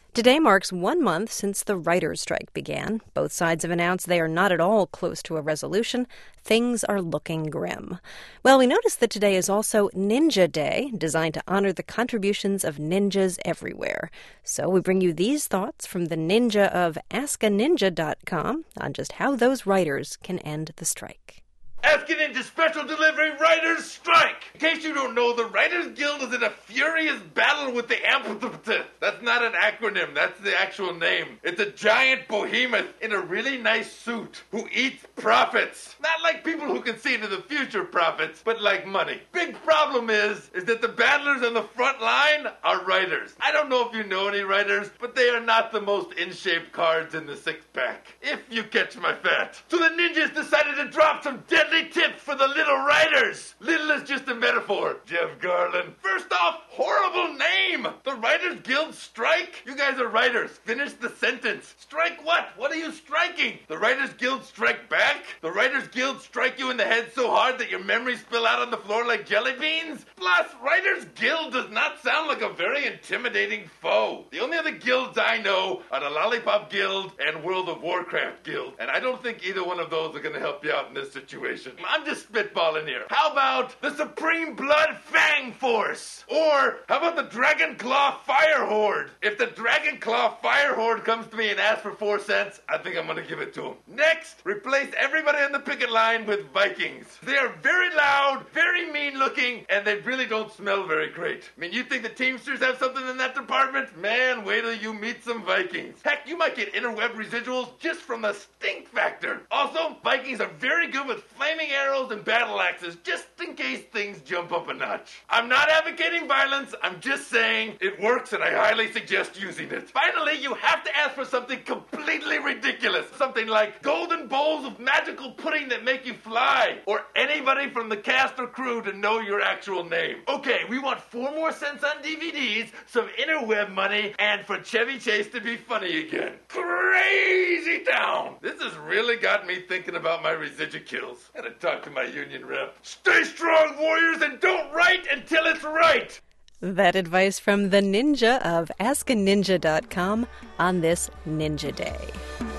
Today marks 1 month since the writers' strike began. Both sides have announced they are not at all close to a resolution. Things are looking grim. Well, we noticed that today is also Ninja Day, designed to honor the contributions of ninjas everywhere. So we bring you these thoughts from the ninja of AskANinja.com on just how those writers can end the strike. Ask a Ninja Special Delivery Writers Strike! In case you don't know, the Writers Guild is in a furious battle with the Amphitheater. That's not an acronym, that's the actual name. It's a giant behemoth in a really nice suit who eats profits. Not like people who can see into the future profits, but like money. Big problem is that the battlers on the front line are writers. I don't know if you know any writers, but they are not the most in-shape cards in the six-pack. If you catch my fat. So the ninjas decided to drop some deadly tips for the little writers. Little is just a metaphor, Jeff Garlin. First off, horrible name. The Writers Guild strike? You guys are writers. Finish the sentence. Strike what? What are you striking? The Writers Guild strike back? The Writers Guild strike you in the head so hard that your memories spill out on the floor like jelly beans? Plus, Writers Guild does not sound like a very intimidating foe. The only other guilds I know are the Lollipop Guild and World of Warcraft Guild. And I don't think either one of those are going to help you out in this situation. I'm just spitballing here. How about the Supreme Blood Fang Force? Or how about the Dragon Claw Fire Horde? If the Dragon Claw Fire Horde comes to me and asks for 4 cents, I think I'm going to give it to him. Next, replace everybody on the picket line with Vikings. They are very loud, very mean looking, and they really don't smell very great. I mean, you think the Teamsters have something in that department? Man, wait till you meet some Vikings. Heck, you might get interweb residuals just from the stink factor. Also, Vikings are very good with flaming arrows and battle axes, just in case things jump up a notch. I'm not advocating violence, I'm just saying it works and I highly suggest using it. Finally, you have to ask for something completely ridiculous. Something like golden bowls of magical pudding that make you fly, or anybody from the cast or crew to know your actual name. Okay, we want 4 more cents on DVDs, some interweb money, and for Chevy Chase to be funny again. Crazy town! This has really got me thinking about my residuals. Gotta talk to my union rep. Stay strong, warriors, and don't write until it's right! That advice from the ninja of AskANinja.com on this Ninja Day.